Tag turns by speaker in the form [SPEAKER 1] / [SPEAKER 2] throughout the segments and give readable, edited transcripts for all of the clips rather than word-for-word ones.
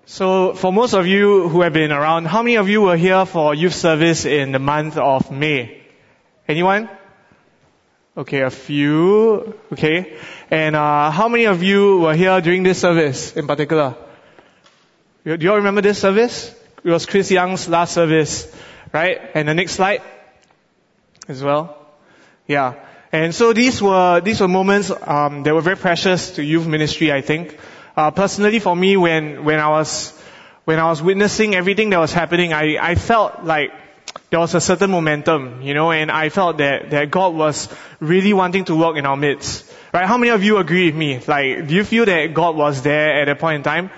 [SPEAKER 1] So for most of you who have been around, how many of you were here for youth service in the month of May? Anyone? Okay, a few. Okay. And how many of you were here during this service in particular? Do you all remember this service? It was Chris Young's last service, right? And the next slide as well. Yeah. And so these were moments that were very precious to youth ministry, I think. Personally for me, when I was witnessing everything that was happening, I felt like there was a certain momentum, and I felt that God was really wanting to work in our midst. Right? How many of you agree with me? Like, do you feel that God was there at that point in time?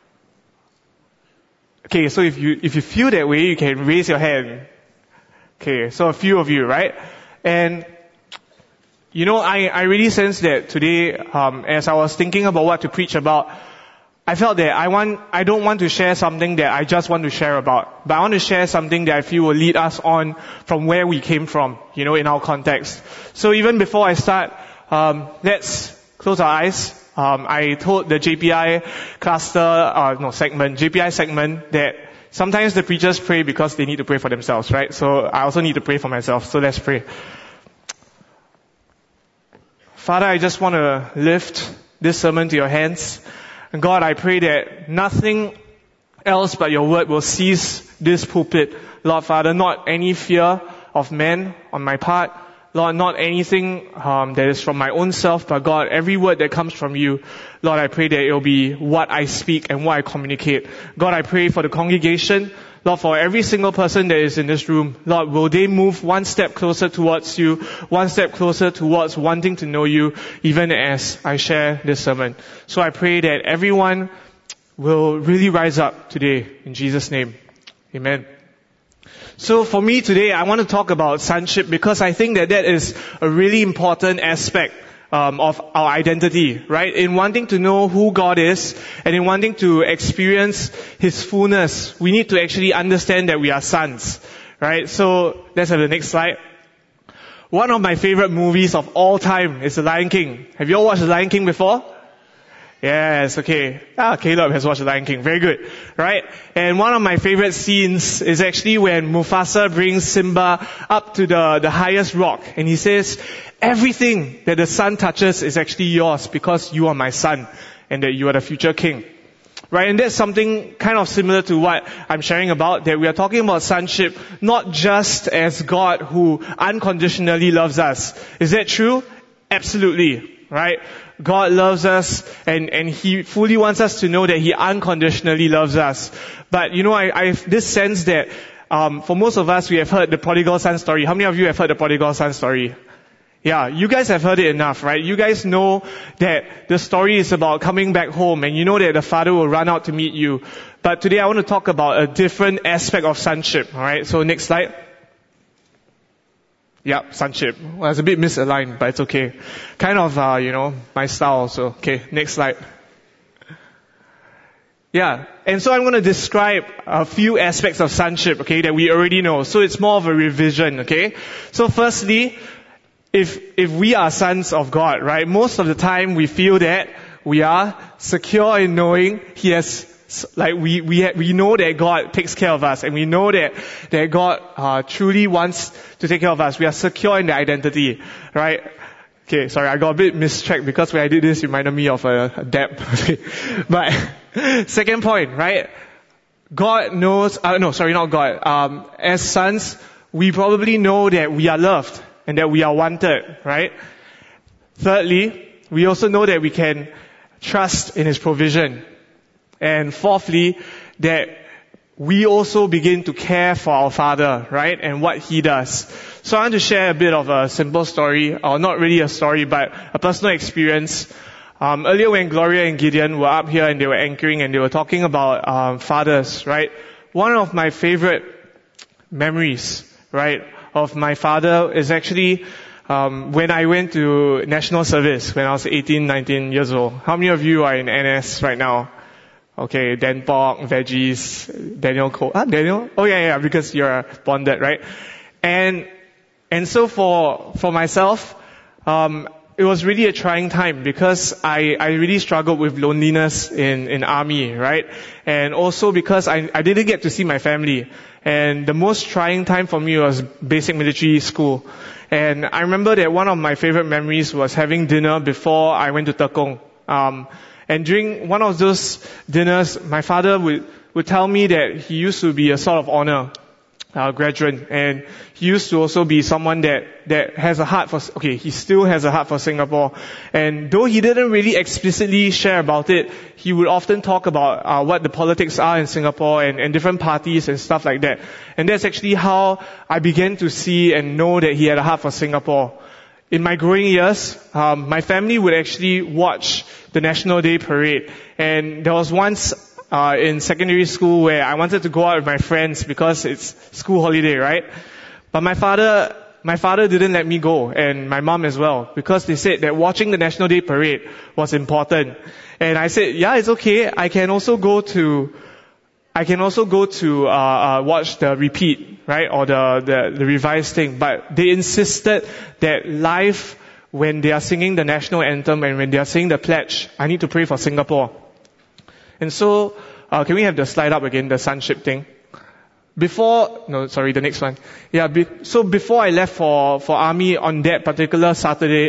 [SPEAKER 1] Okay, so if you feel that way, you can raise your hand. Okay, so a few of you, right? And I really sense that today, as I was thinking about what to preach about, I felt that I don't want to share something that I just want to share about, but I want to share something that I feel will lead us on from where we came from, in our context. So even before I start, let's close our eyes. I told the JPI segment that sometimes the preachers pray because they need to pray for themselves, right? So I also need to pray for myself. So let's pray. Father, I just want to lift this sermon to your hands. And God, I pray that nothing else but your word will seize this pulpit. Lord Father, not any fear of men on my part. Lord, not anything that is from my own self, but God, every word that comes from you, Lord, I pray that it will be what I speak and what I communicate. God, I pray for the congregation. Lord, for every single person that is in this room, Lord, will they move one step closer towards you, one step closer towards wanting to know you, even as I share this sermon. So I pray that everyone will really rise up today, in Jesus' name. Amen. So for me today, I want to talk about sonship because I think that is a really important aspect of our identity, right? In wanting to know who God is and in wanting to experience His fullness, we need to actually understand that we are sons, right? So let's have the next slide. One of my favorite movies of all time is The Lion King. Have you all watched The Lion King before? Yes, okay. Caleb has watched The Lion King. Very good. Right? And one of my favorite scenes is actually when Mufasa brings Simba up to the highest rock and he says, everything that the sun touches is actually yours because you are my son and that you are the future king. Right? And that's something kind of similar to what I'm sharing about, that we are talking about sonship not just as God who unconditionally loves us. Is that true? Absolutely. Right? God loves us and He fully wants us to know that He unconditionally loves us. But I have this sense that for most of us we have heard the prodigal son story. How many of you have heard the prodigal son story? Yeah, you guys have heard it enough, right? You guys know that the story is about coming back home and you know that the father will run out to meet you. But today I want to talk about a different aspect of sonship, alright? So next slide. Yep, sonship. Well, it's a bit misaligned, but it's okay. Kind of, my style also. Okay, next slide. Yeah, and so I'm going to describe a few aspects of sonship, okay, that we already know. So it's more of a revision, okay? So firstly, if we are sons of God, right, most of the time we feel that we are secure in knowing He has, we know that God takes care of us and we know that God truly wants to take care of us. We are secure in the identity, right? Okay, sorry, I got a bit mistracked because when I did this, it reminded me of a debt. But second point, right? God knows, not God. As sons, we probably know that we are loved and that we are wanted, right? Thirdly, we also know that we can trust in His provision. And fourthly, that we also begin to care for our Father, right? And what He does. So I want to share a bit of a simple story, or not really a story, but a personal experience. Earlier when Gloria and Gideon were up here and they were anchoring and they were talking about fathers, right? One of my favorite memories, right, of my father is actually when I went to national service when I was 18, 19 years old. How many of you are in NS right now? Okay, Dan Pork, Veggies, Daniel Cole. Daniel? Oh yeah, because you're bonded, right? And so for myself, it was really a trying time because I really struggled with loneliness in army, right? And also because I didn't get to see my family. And the most trying time for me was basic military school. And I remember that one of my favorite memories was having dinner before I went to Tekong. And during one of those dinners, my father would tell me that he used to be a sort of honor graduate, and he used to also be someone that has a heart for, he still has a heart for Singapore. And though he didn't really explicitly share about it, he would often talk about what the politics are in Singapore and different parties and stuff like that. And that's actually how I began to see and know that he had a heart for Singapore. In my growing years, my family would actually watch the National Day Parade. And there was once in secondary school where I wanted to go out with my friends because it's school holiday, right? But my father didn't let me go, and my mom as well, because they said that watching the National Day Parade was important. And I said, yeah, it's okay. I can also go to watch the repeat, right? Or the revised thing. But they insisted that live, when they are singing the national anthem and when they are saying the pledge, I need to pray for Singapore. And so, can we have the slide up again, the sonship thing? The next one. Yeah, so before I left for army on that particular Sunday,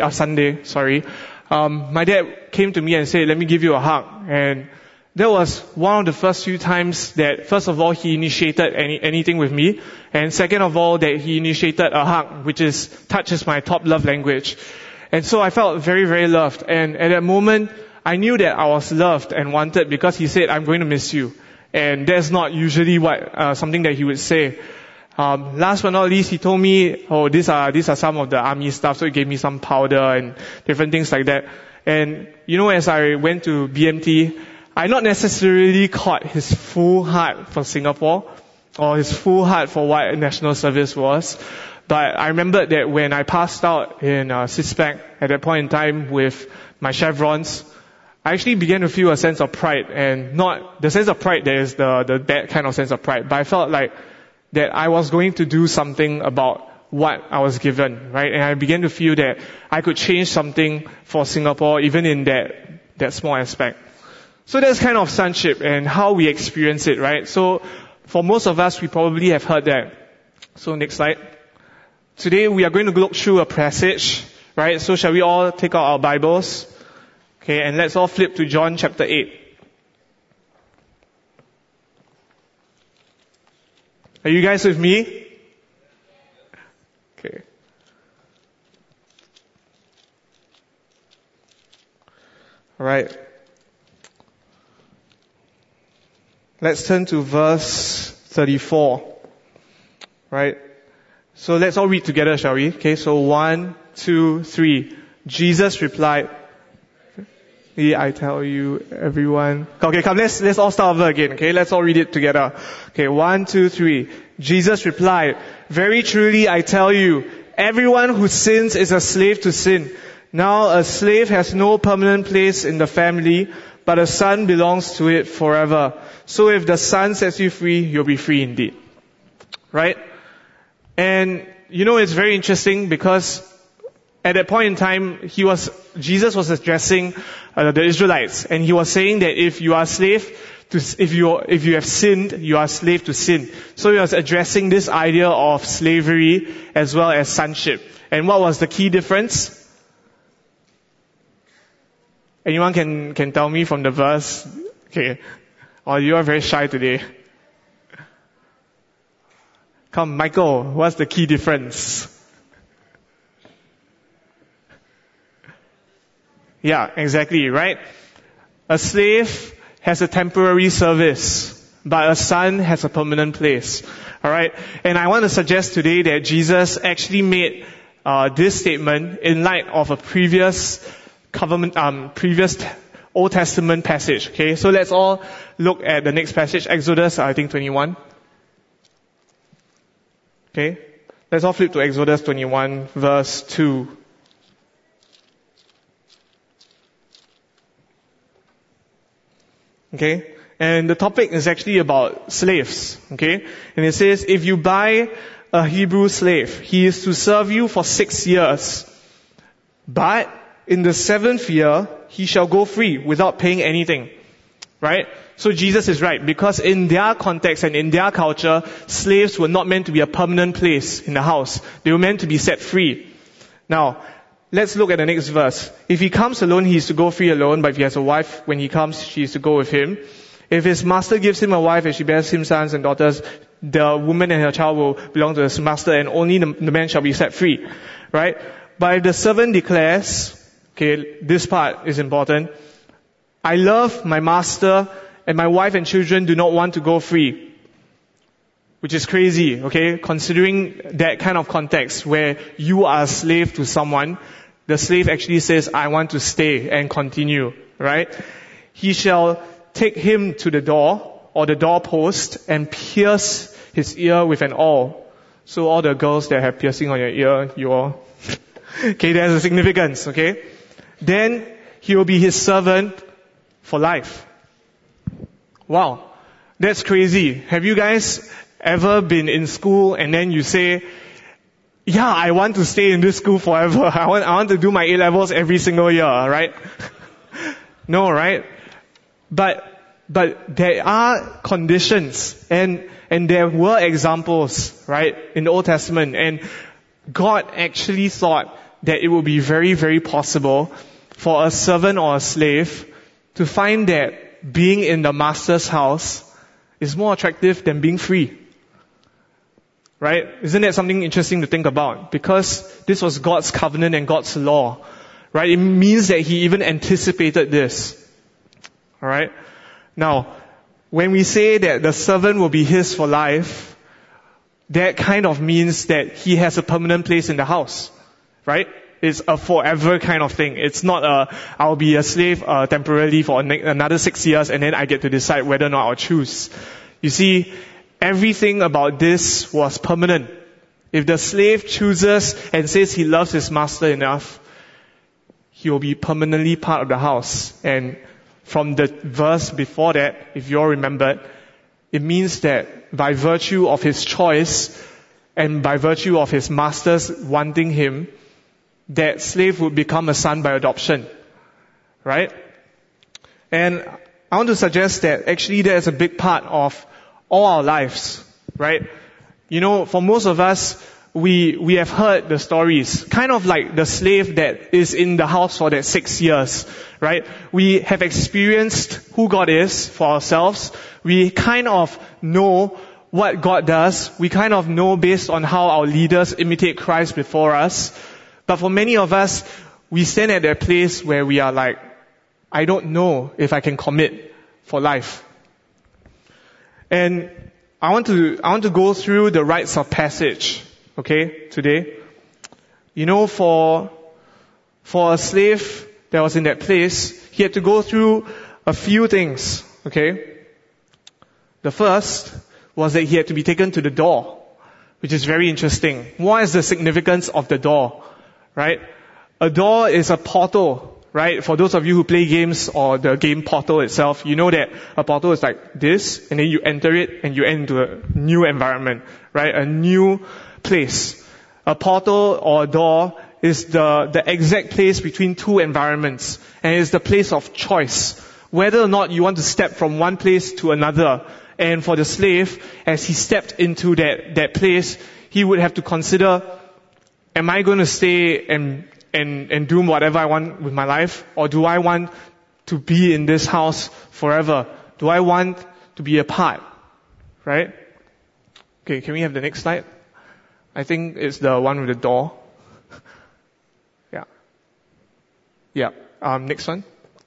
[SPEAKER 1] my dad came to me and said, let me give you a hug. And that was one of the first few times that, first of all, he initiated anything with me. And second of all, that he initiated a hug, which touches my top love language. And so I felt very, very loved. And at that moment, I knew that I was loved and wanted because he said, I'm going to miss you. And that's not usually something that he would say. Last but not least, he told me, these are some of the army stuff. So he gave me some powder and different things like that. And, as I went to BMT, I not necessarily caught his full heart for Singapore or his full heart for what national service was. But I remembered that when I passed out in CISPAC at that point in time with my chevrons, I actually began to feel a sense of pride, and not the sense of pride that is the bad kind of sense of pride, but I felt like that I was going to do something about what I was given, right? And I began to feel that I could change something for Singapore, even in that small aspect. So that's kind of sonship and how we experience it, right? So for most of us, we probably have heard that. So next slide. Today we are going to look through a passage, right? So shall we all take out our Bibles? Okay, and let's all flip to John chapter 8. Are you guys with me? Okay. Alright. Let's turn to verse 34. Right? So let's all read together, shall we? Okay, so 1, 2, 3. Jesus replied, I tell you, everyone. Okay, come, let's all start over again, okay? Let's all read it together. Okay, 1, 2, 3. Jesus replied, very truly I tell you, everyone who sins is a slave to sin. Now a slave has no permanent place in the family, but a son belongs to it forever. So if the Son sets you free, you'll be free indeed. Right? And, it's very interesting because at that point in time, Jesus was addressing the Israelites, and he was saying that if you are if you have sinned, you are a slave to sin. So he was addressing this idea of slavery as well as sonship. And what was the key difference? Anyone can tell me from the verse? Okay. Or you are very shy today. Come, Michael, what's the key difference? Yeah, exactly, right? A slave has a temporary service, but a son has a permanent place. Alright? And I want to suggest today that Jesus actually made this statement in light of a previous Old Testament passage. Okay, so let's all look at the next passage, Exodus, 21. Okay, let's all flip to Exodus 21, verse 2. Okay, and the topic is actually about slaves. Okay, and it says, if you buy a Hebrew slave, he is to serve you for 6 years. But in the 7th year, he shall go free without paying anything. Right? So Jesus is right, because in their context and in their culture, slaves were not meant to be a permanent place in the house. They were meant to be set free. Now, let's look at the next verse. If he comes alone, he is to go free alone, but if he has a wife, when he comes, she is to go with him. If his master gives him a wife and she bears him sons and daughters, the woman and her child will belong to his master, and only the man shall be set free. Right? But if the servant declares, okay, this part is important, I love my master and my wife and children do not want to go free. Which is crazy, okay? Considering that kind of context where you are a slave to someone, the slave actually says, I want to stay and continue, right? He shall take him to the door or the doorpost and pierce his ear with an awl. So all the girls that have piercing on your ear, you all, okay, there's a significance, okay? Then he will be his servant for life. Wow, that's crazy. Have you guys ever been in school and then you say, yeah, I want to stay in this school forever. I want to do my A-levels every single year, right? No, right? But there are conditions and there were examples, right, in the Old Testament, and God actually thought that it would be very, very possible for a servant or a slave to find that being in the master's house is more attractive than being free. Right? Isn't that something interesting to think about? Because this was God's covenant and God's law. Right? It means that He even anticipated this. Alright? Now, when we say that the servant will be his for life, that kind of means that he has a permanent place in the house. Right? It's a forever kind of thing. It's not I'll be a slave temporarily for another 6 years and then I get to decide whether or not I'll choose. You see, everything about this was permanent. If the slave chooses and says he loves his master enough, he will be permanently part of the house. And from the verse before that, if you all remembered, it means that by virtue of his choice and by virtue of his masters wanting him, that slave would become a son by adoption. Right? And I want to suggest that actually there is a big part of all our lives, right? You know, for most of us, we have heard the stories, kind of like the slave that is in the house for that 6 years, right? We have experienced who God is for ourselves. We kind of know what God does. We kind of know based on how our leaders imitate Christ before us. But for many of us, we stand at that place where we are like, I don't know if I can commit for life. And I want to go through the rites of passage, okay, today. You know, for a slave that was in that place, he had to go through a few things, okay? The first was that he had to be taken to the door, which is very interesting. What is the significance of the door? Right? A door is a portal, right? For those of you who play games or the game Portal itself, you know that a portal is like this, and then you enter it and you enter a new environment, right? A new place. A portal or a door is the exact place between two environments, and it's the place of choice. Whether or not you want to step from one place to another. And for the slave, as he stepped into that place, he would have to consider, am I going to stay and do whatever I want with my life? Or do I want to be in this house forever? Do I want to be a part? Right? Okay, can we have the next slide? I think it's the one with the door. Yeah. Next one.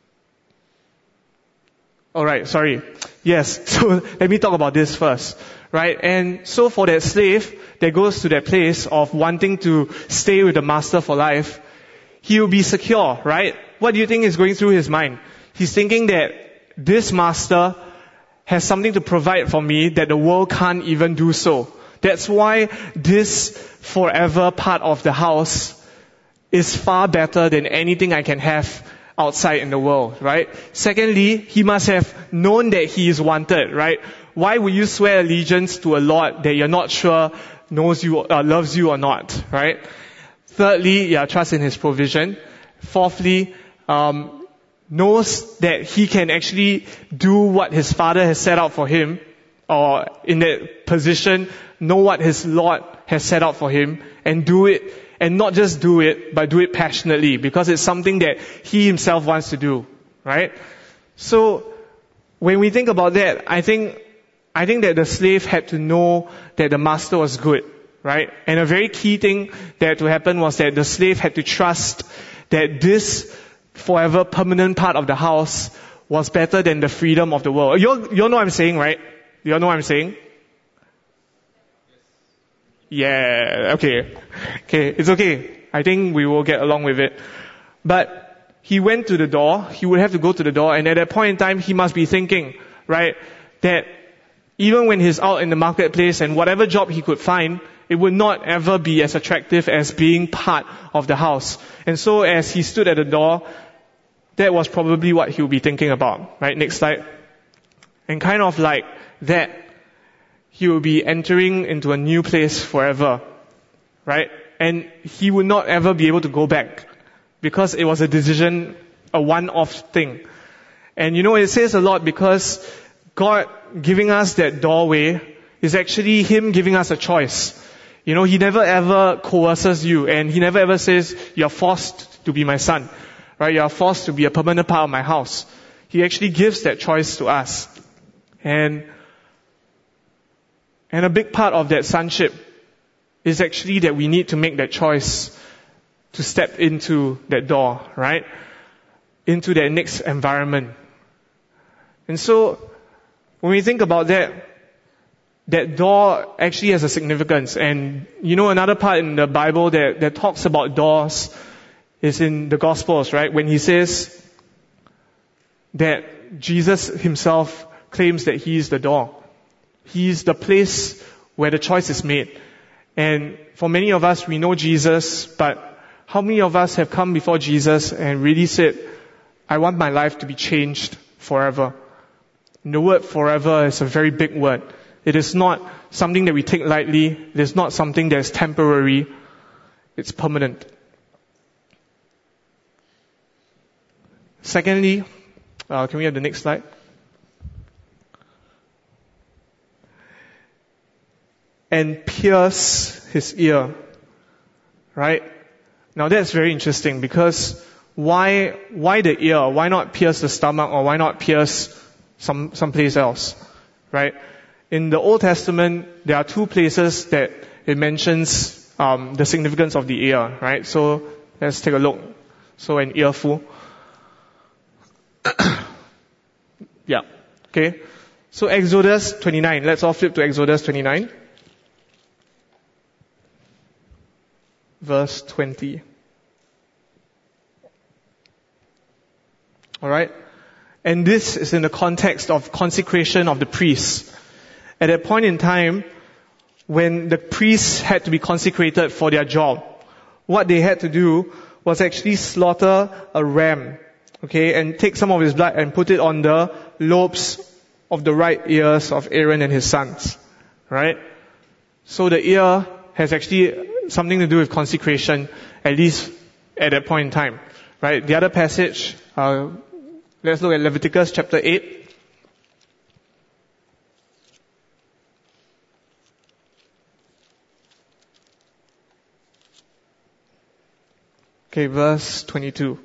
[SPEAKER 1] Alright, sorry. Yes, so let me talk about this first. Right? And so for that slave that goes to that place of wanting to stay with the master for life, he will be secure, right? What do you think is going through his mind? He's thinking that this master has something to provide for me that the world can't even do so. That's why this forever part of the house is far better than anything I can have outside in the world, right? Secondly, he must have known that he is wanted, right? Why would you swear allegiance to a Lord that you're not sure knows you, loves you or not, right? Thirdly, trust in His provision. fourthly, knows that he can actually do what his Father has set out for him, or in that position, know what his Lord has set out for him, and do it, and not just do it, but do it passionately, because it's something that he himself wants to do, right? So, when we think about that, I think that the slave had to know that the master was good, right? And a very key thing that had to happen was that the slave had to trust that this forever permanent part of the house was better than the freedom of the world. You all know what I'm saying, right? You all know what I'm saying? Yeah, okay. Okay, it's okay. I think we will get along with it. But he went to the door, he would have to go to the door, and at that point in time, he must be thinking, right, that even when he's out in the marketplace and whatever job he could find, it would not ever be as attractive as being part of the house. And so as he stood at the door, that was probably what he would be thinking about. Right, next slide. And kind of like that, he will be entering into a new place forever. Right? And he would not ever be able to go back, because it was a decision, a one-off thing. And it says a lot, because God giving us that doorway is actually Him giving us a choice. He never ever coerces you, and He never ever says, you're forced to be my son. Right? You're forced to be a permanent part of my house. He actually gives that choice to us. And a big part of that sonship is actually that we need to make that choice to step into that door, right? Into that next environment. And so, when we think about that door actually has a significance. And another part in the Bible that talks about doors is in the Gospels, right? When he says that Jesus himself claims that he is the door. He is the place where the choice is made. And for many of us, we know Jesus, but how many of us have come before Jesus and really said, I want my life to be changed forever? And the word forever is a very big word. It is not something that we take lightly. It is not something that is temporary. It's permanent. Secondly, can we have the next slide? And pierce his ear. Right? Now that's very interesting, because why the ear? Why not pierce the stomach, or why not pierce someplace else? Right? In the Old Testament, there are two places that it mentions the significance of the ear. Right? So let's take a look. So an earful. Yeah. Okay. So Exodus 29. Let's all flip to Exodus 29. Verse 20. Alright? And this is in the context of consecration of the priests. At that point in time, when the priests had to be consecrated for their job, what they had to do was actually slaughter a ram, okay, and take some of his blood and put it on the lobes of the right ears of Aaron and his sons. Right? So the ear has actually something to do with consecration, at least at that point in time. Right? The other passage, let's look at Leviticus chapter 8. Okay, verse 22.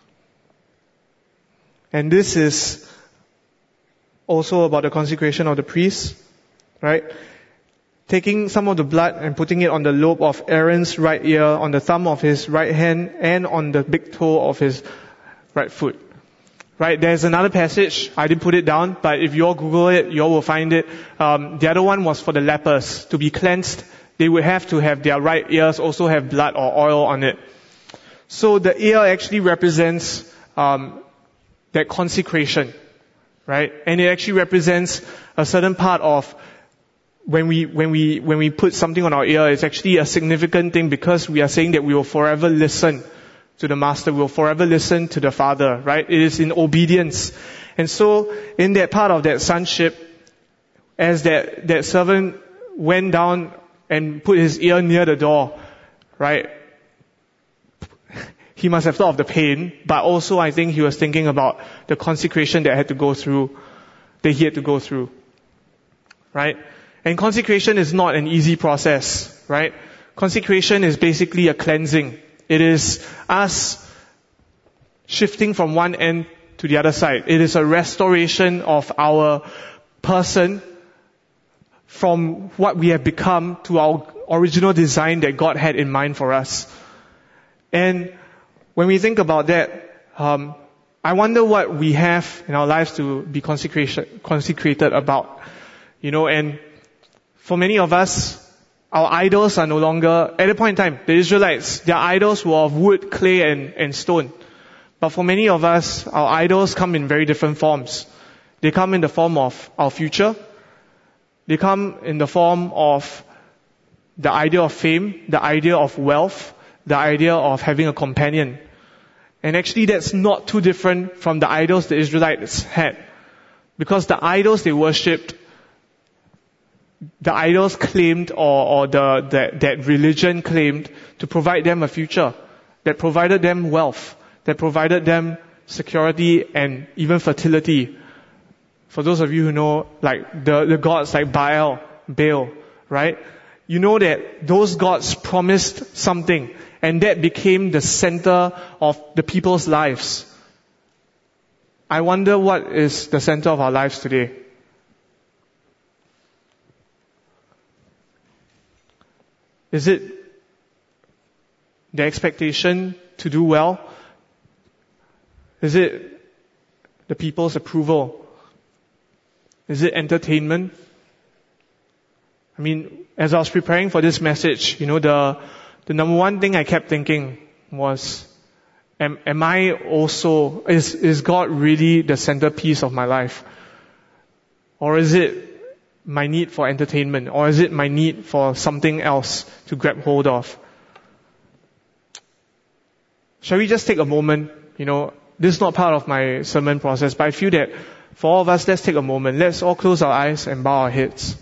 [SPEAKER 1] And this is also about the consecration of the priests, right? Taking some of the blood and putting it on the lobe of Aaron's right ear, on the thumb of his right hand, and on the big toe of his right foot. Right, there's another passage, I didn't put it down, but if you all Google it, you all will find it. The other one was for the lepers. To be cleansed, they would have to have their right ears also have blood or oil on it. So the ear actually represents that consecration, right? And it actually represents a certain part of when we put something on our ear, it's actually a significant thing, because we are saying that we will forever listen to the Master, we will forever listen to the Father, right? It is in obedience. And so, in that part of that sonship, as that servant went down and put his ear near the door, right? he must have thought of the pain, but also I think he was thinking about the consecration that he had to go through, right? And consecration is not an easy process, right? Consecration is basically a cleansing. It is us shifting from one end to the other side. It is a restoration of our person from what we have become to our original design that God had in mind for us. And when we think about that, I wonder what we have in our lives to be consecrated about. And for many of us, our idols are no longer, at that point in time, the Israelites, their idols were of wood, clay, and stone. But for many of us, our idols come in very different forms. They come in the form of our future. They come in the form of the idea of fame, the idea of wealth, the idea of having a companion. And actually that's not too different from the idols the Israelites had. Because the idols they worshipped, the idols claimed, that religion claimed to provide them a future, that provided them wealth, that provided them security and even fertility. For those of you who know, like the gods like Baal, right? You know that those gods promised something, and that became the center of the people's lives. I wonder what is the center of our lives today. Is it the expectation to do well? Is it the people's approval? Is it entertainment? I mean, as I was preparing for this message, the number one thing I kept thinking was, am I also, is God really the centerpiece of my life? Or is it my need for entertainment? Or is it my need for something else to grab hold of? Shall we just take a moment? This is not part of my sermon process, but I feel that for all of us, let's take a moment. Let's all close our eyes and bow our heads.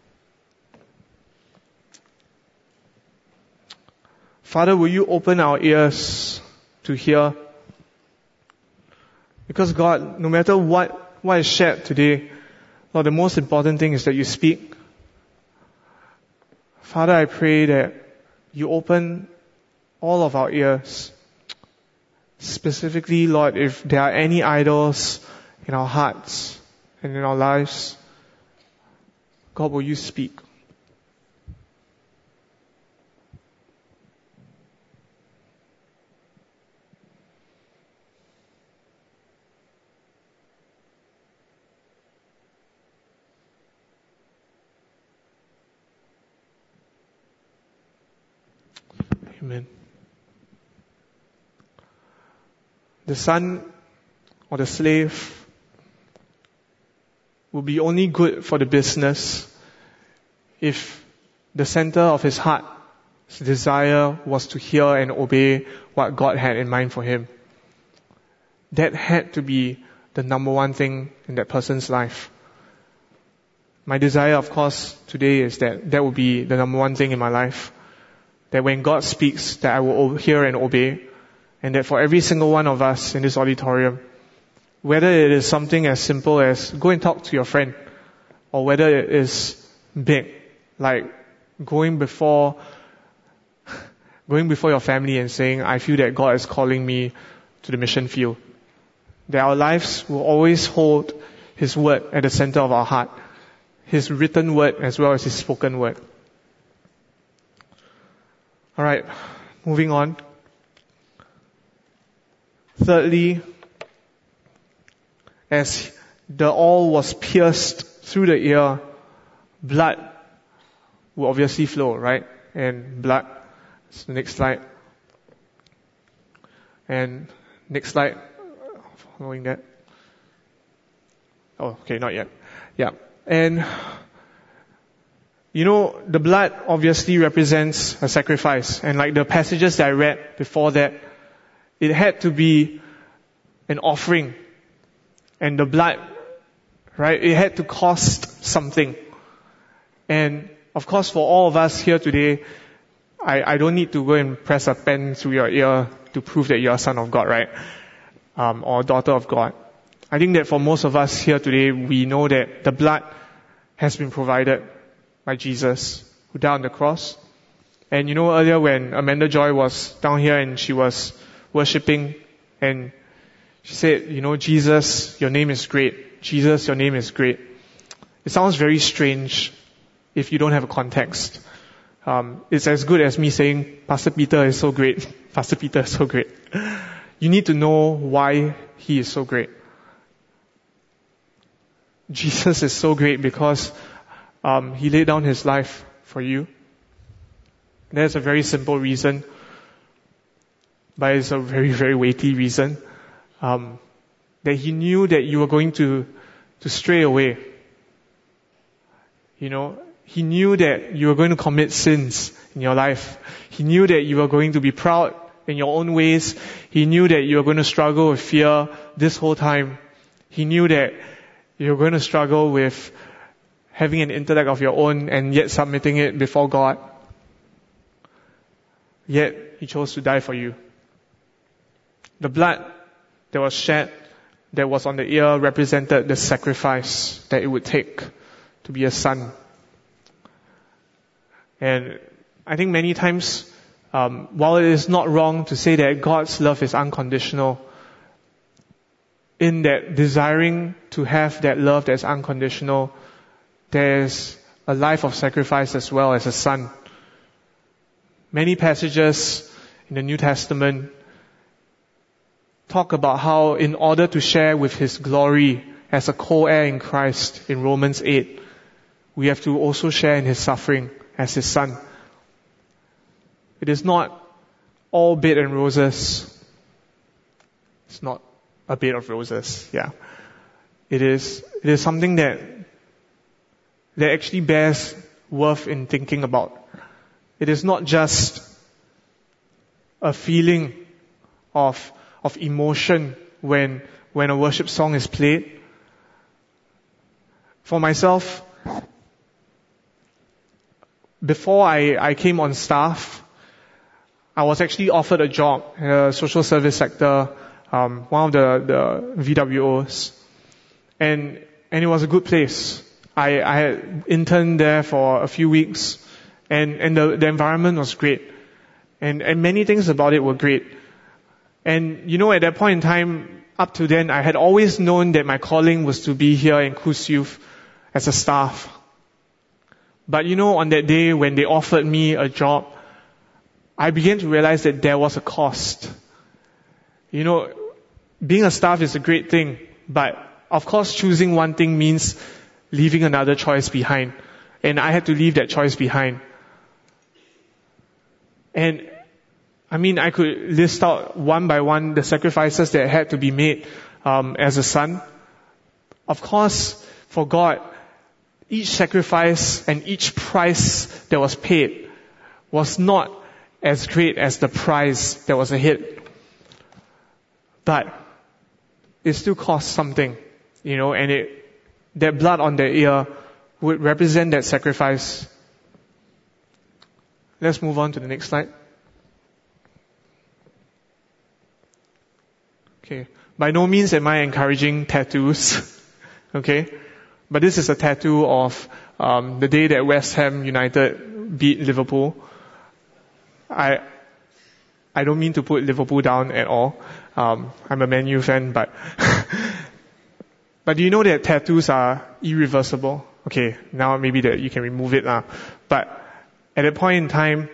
[SPEAKER 1] Father, will you open our ears to hear? Because God, no matter what is shared today, Lord, the most important thing is that you speak. Father, I pray that you open all of our ears. Specifically, Lord, if there are any idols in our hearts and in our lives, God, will you speak? Amen. The son or the slave will be only good for the business if the center of his heart's desire was to hear and obey what God had in mind for him. That had to be the number one thing in that person's life. My desire, of course, today is that will be the number one thing in my life. That when God speaks, that I will hear and obey. And that for every single one of us in this auditorium, whether it is something as simple as go and talk to your friend, or whether it is big, like going before your family and saying, I feel that God is calling me to the mission field. That our lives will always hold His word at the center of our heart. His written word as well as His spoken word. Alright, moving on. Thirdly, as the awl was pierced through the ear, blood will obviously flow, right? And blood. So next slide. And next slide. Following that. Oh, okay, not yet. Yeah. And the blood obviously represents a sacrifice. And like the passages that I read before that, it had to be an offering. And the blood, right, it had to cost something. And of course, for all of us here today, I don't need to go and press a pen through your ear to prove that you're a son of God, right? Or a daughter of God. I think that for most of us here today, we know that the blood has been provided by Jesus, who died on the cross. And earlier when Amanda Joy was down here and she was worshipping, and she said, Jesus, your name is great. Jesus, your name is great. It sounds very strange if you don't have a context. It's as good as me saying, Pastor Peter is so great. Pastor Peter is so great. You need to know why he is so great. Jesus is so great because he laid down his life for you. There's a very simple reason, but it's a very, very weighty reason. That he knew that you were going to stray away. He knew that you were going to commit sins in your life. He knew that you were going to be proud in your own ways. He knew that you were going to struggle with fear this whole time. He knew that you were going to struggle with having an intellect of your own and yet submitting it before God. Yet, he chose to die for you. The blood that was shed, that was on the ear, represented the sacrifice that it would take to be a son. And I think many times, while it is not wrong to say that God's love is unconditional, in that desiring to have that love that's unconditional, there's a life of sacrifice as well as a son. Many passages in the New Testament talk about how in order to share with his glory as a co-heir in Christ in Romans 8, we have to also share in his suffering as his son. It is not all bed and roses. It's not a bed of roses, yeah. It is something that actually bears worth in thinking about. It is not just a feeling of emotion when a worship song is played. For myself, before I came on staff, I was actually offered a job in the social service sector, one of the VWOs. And it was a good place. I had interned there for a few weeks, and the environment was great. And many things about it were great. And at that point in time, up to then, I had always known that my calling was to be here in Kus Youth as a staff. But on that day when they offered me a job, I began to realize that there was a cost. Being a staff is a great thing, but of course choosing one thing means leaving another choice behind. And I had to leave that choice behind. And I could list out one by one the sacrifices that had to be made as a son. Of course, for God, each sacrifice and each price that was paid was not as great as the prize that was ahead. But it still cost something, and that blood on their ear would represent that sacrifice. Let's move on to the next slide. Okay. By no means am I encouraging tattoos. Okay. But this is a tattoo of the day that West Ham United beat Liverpool. I don't mean to put Liverpool down at all. I'm a Man U fan, but but do you know that tattoos are irreversible? Okay, now maybe that you can remove it now. But at that point in time,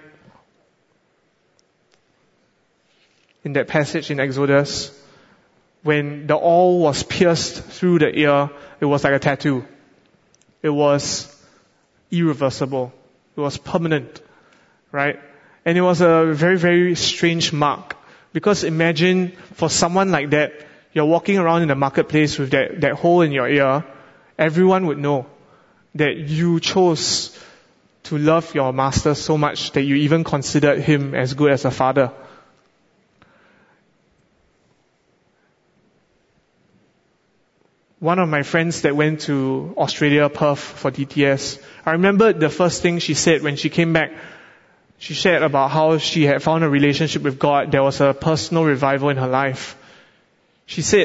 [SPEAKER 1] in that passage in Exodus, when the awl was pierced through the ear, it was like a tattoo. It was irreversible. It was permanent, right? And it was a very, very strange mark. Because imagine for someone like that, you're walking around in the marketplace with that hole in your ear, everyone would know that you chose to love your master so much that you even considered him as good as a father. One of my friends that went to Australia, Perth for DTS, I remember the first thing she said when she came back. She shared about how she had found a relationship with God. There was a personal revival in her life. She said,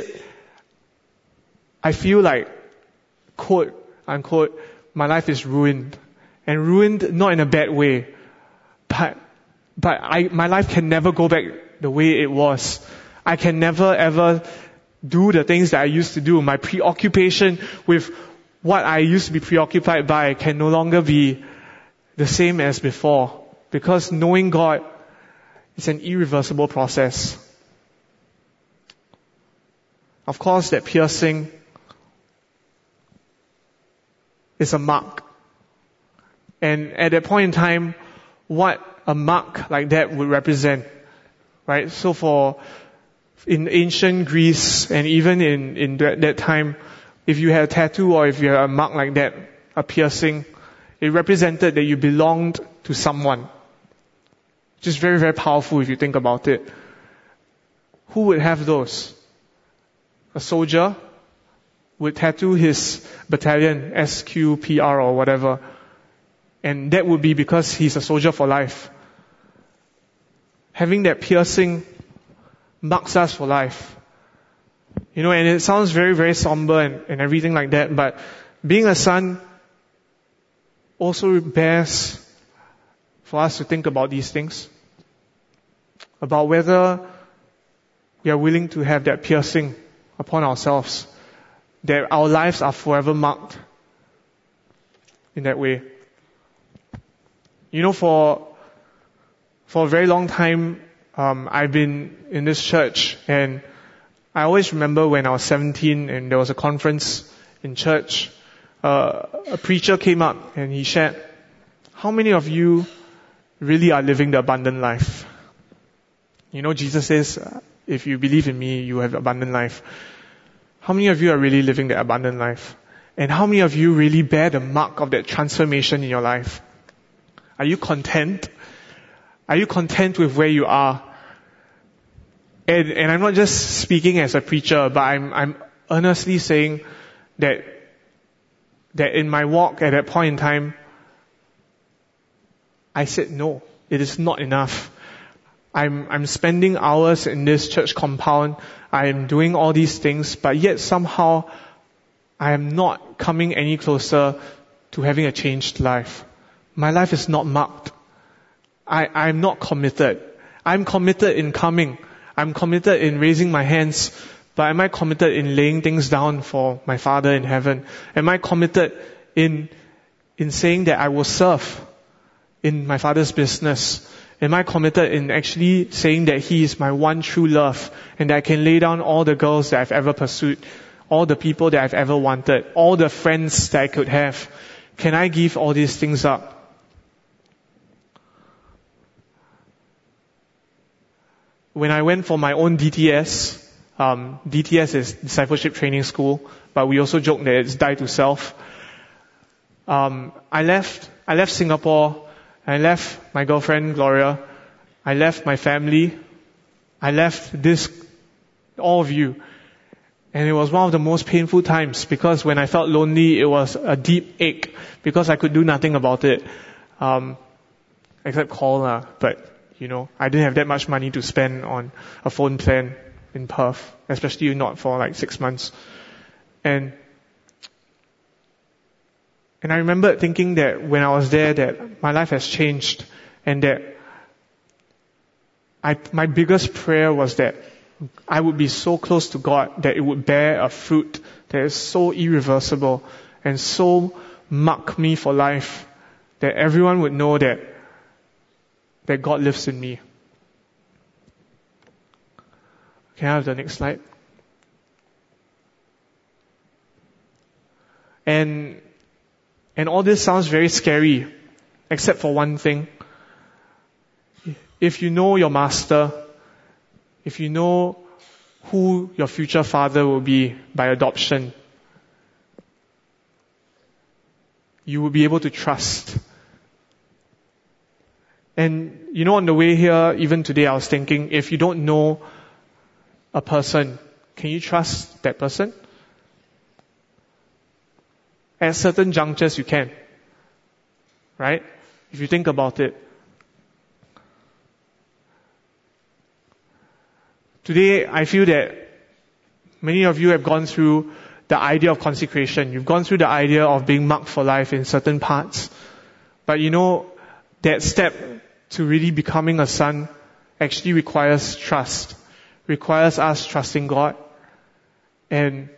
[SPEAKER 1] I feel like, quote, unquote, my life is ruined. And ruined not in a bad way, but my life can never go back the way it was. I can never ever do the things that I used to do. My preoccupation with what I used to be preoccupied by can no longer be the same as before. Because knowing God is an irreversible process. Of course, that piercing is a mark. And at that point in time, what a mark like that would represent, right? So in ancient Greece and even in that time, if you had a tattoo or if you had a mark like that, a piercing, it represented that you belonged to someone. Which is very, very powerful if you think about it. Who would have those? A soldier would tattoo his battalion, SQPR or whatever. And that would be because he's a soldier for life. Having that piercing marks us for life. And it sounds very, very somber and everything like that, but being a son also bears for us to think about these things. About whether we are willing to have that piercing upon ourselves. That our lives are forever marked in that way. For a very long time, I've been in this church, and I always remember when I was 17 and there was a conference in church, a preacher came up and he shared, how many of you really are living the abundant life? Jesus says, if you believe in me, you have abundant life. How many of you are really living the abundant life? And how many of you really bear the mark of that transformation in your life? Are you content? Are you content with where you are? And I'm not just speaking as a preacher, but I'm earnestly saying that in my walk at that point in time, I said no, it is not enough. I'm spending hours in this church compound. I am doing all these things, but yet somehow I am not coming any closer to having a changed life. My life is not marked. I'm not committed. I'm committed in coming. I'm committed in raising my hands. But am I committed in laying things down for my Father in heaven? Am I committed in saying that I will serve in my Father's business? Am I committed in actually saying that He is my one true love and that I can lay down all the girls that I've ever pursued, all the people that I've ever wanted, all the friends that I could have? Can I give all these things up? When I went for my own DTS, DTS is Discipleship Training School, but we also joke that it's die to self. I left Singapore. I left my girlfriend, Gloria. I left my family. I left all of you. And it was one of the most painful times because when I felt lonely, it was a deep ache because I could do nothing about it. Except call, but I didn't have that much money to spend on a phone plan in Perth, especially not for like 6 months. And I remember thinking that when I was there that my life has changed and that my biggest prayer was that I would be so close to God that it would bear a fruit that is so irreversible and so mark me for life that everyone would know that God lives in me. Can I have the next slide? And all this sounds very scary, except for one thing. If you know your master, if you know who your future father will be by adoption, you will be able to trust. And on the way here, even today I was thinking, if you don't know a person, can you trust that person? At certain junctures you can. Right? If you think about it. Today, I feel that many of you have gone through the idea of consecration. You've gone through the idea of being marked for life in certain parts. But that step to really becoming a son actually requires trust. Requires us trusting God. And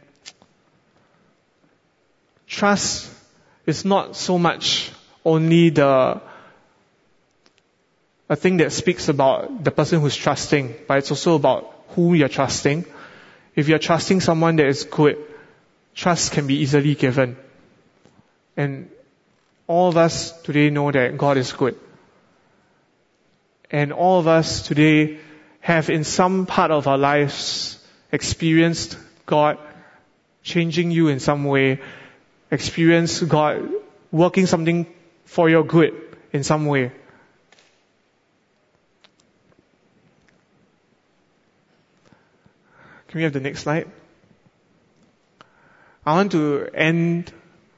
[SPEAKER 1] trust is not so much only a thing that speaks about the person who's trusting, but it's also about who you're trusting. If you're trusting someone that is good, trust can be easily given. And all of us today know that God is good. And all of us today have in some part of our lives experienced God changing you in some way, experienced God working something for your good in some way. Can we have the next slide? I want to end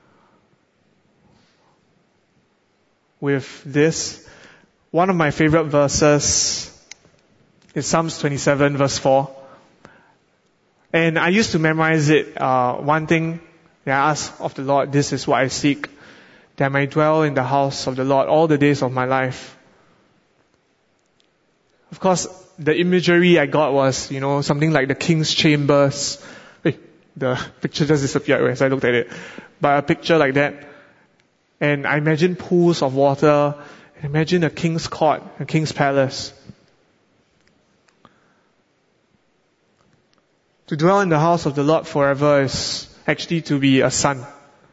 [SPEAKER 1] with this. One of my favorite verses is Psalms 27 verse 4. And I used to memorize it. One thing that I ask of the Lord, this is what I seek, that I may dwell in the house of the Lord all the days of my life. Of course, the imagery I got was, something like the king's chambers. The picture just disappeared as I looked at it. But a picture like that. And I imagine pools of water. I imagine a king's court, a king's palace. To dwell in the house of the Lord forever is actually to be a son.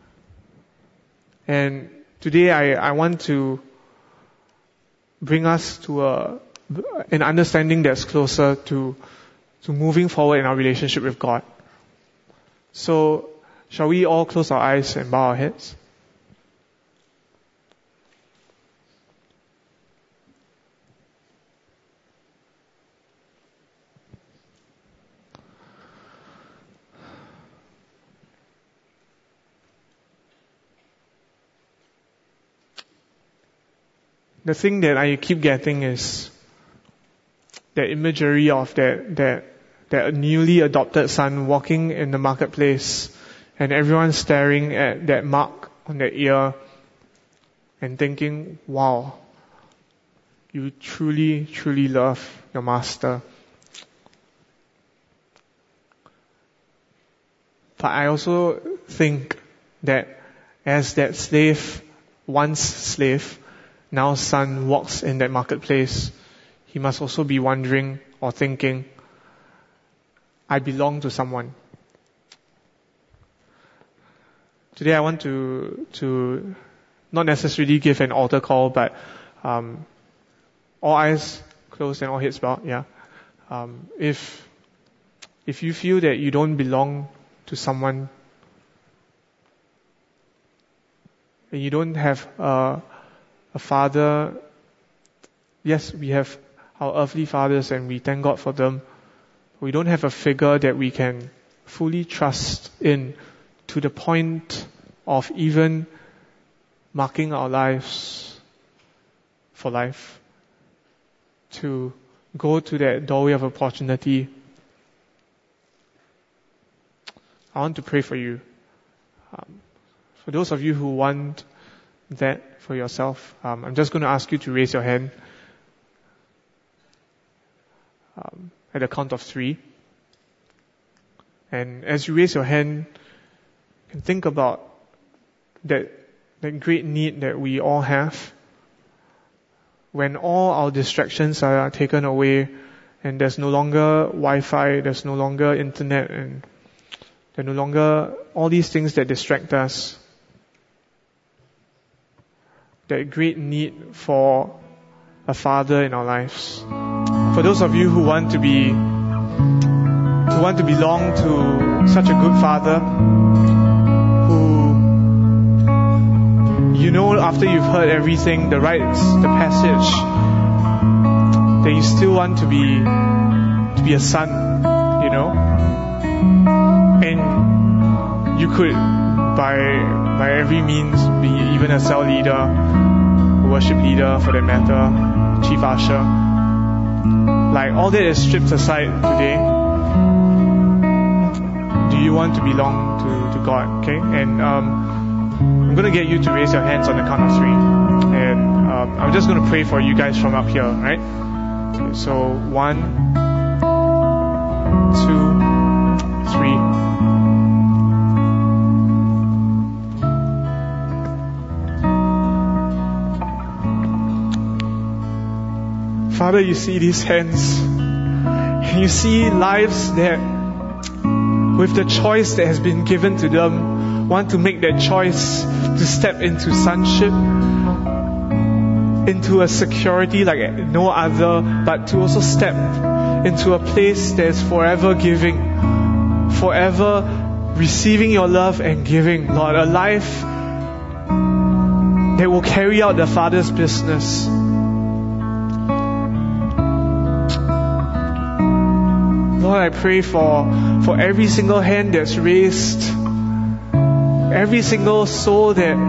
[SPEAKER 1] And today I want to bring us to an understanding that's closer to moving forward in our relationship with God. So, shall we all close our eyes and bow our heads? The thing that I keep getting is that imagery of that newly adopted son walking in the marketplace and everyone staring at that mark on their ear and thinking, wow, you truly, truly love your master. But I also think that as that slave, once slave, now son walks in that marketplace, he must also be wondering or thinking, I belong to someone. Today I want to not necessarily give an altar call, but all eyes closed and all heads bowed. Yeah. If you feel that you don't belong to someone, and you don't have a father, yes, we have our earthly fathers and we thank God for them. We don't have a figure that we can fully trust in to the point of even marking our lives for life, to go to that doorway of opportunity. I want to pray for you. For those of you who want that for yourself, I'm just going to ask you to raise your hand at the count of 3. And as you raise your hand, you can think about that great need that we all have. When all our distractions are taken away and there's no longer Wi-Fi, there's no longer internet, and there are no longer all these things that distract us. That great need for a father in our lives. For those of you who want to belong to such a good father, who, after you've heard everything, the rites, the passage, that you still want to be a son, and you could, by every means, be even a cell leader, a worship leader for that matter, chief usher. Like all that is stripped aside today. Do you want to belong to God? Okay, and I'm gonna get you to raise your hands on the count of 3, and I'm just gonna pray for you guys from up here, right? Okay, so 1, 2, 3. Father, you see these hands, and you see lives that, with the choice that has been given to them, want to make that choice to step into sonship, into a security like no other, but to also step into a place that is forever giving, forever receiving your love and giving, Lord, a life that will carry out the Father's business. Lord, I pray for every single hand that's raised, every single soul that,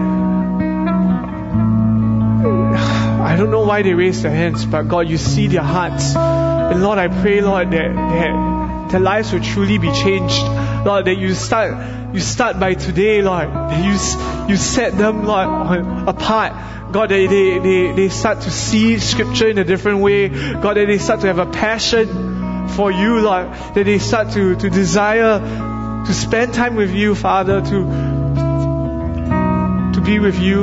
[SPEAKER 1] I don't know why they raise their hands, but God, you see their hearts. And Lord, I pray, Lord, that their lives will truly be changed. Lord, that you start by today, Lord, that you set them, Lord, apart. God, that they start to see Scripture in a different way. God, that they start to have a passion for you, Lord, that they start to desire to spend time with you, Father, to be with you.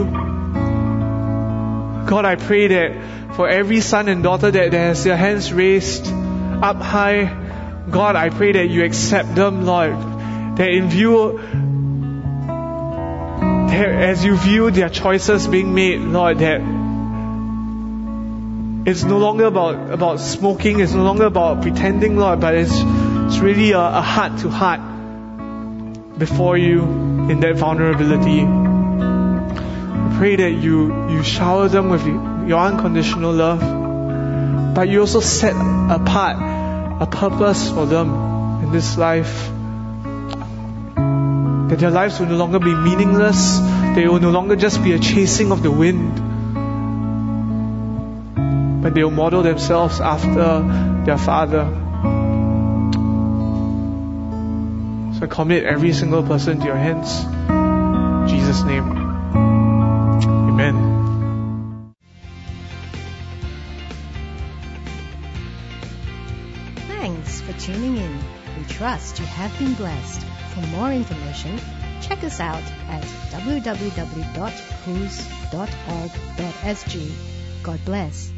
[SPEAKER 1] God, I pray that for every son and daughter that has their hands raised up high, God, I pray that you accept them, Lord, that in view, that as you view their choices being made, Lord, that it's no longer about smoking, it's no longer about pretending, Lord, but it's really a heart-to-heart before you in that vulnerability. I pray that you shower them with your unconditional love, but you also set apart a purpose for them in this life. That their lives will no longer be meaningless, they will no longer just be a chasing of the wind, but they will model themselves after their Father. So I commit every single person to your hands. In Jesus' name. Amen.
[SPEAKER 2] Thanks for tuning in. We trust you have been blessed. For more information, check us out at www.whos.org.sg. God bless.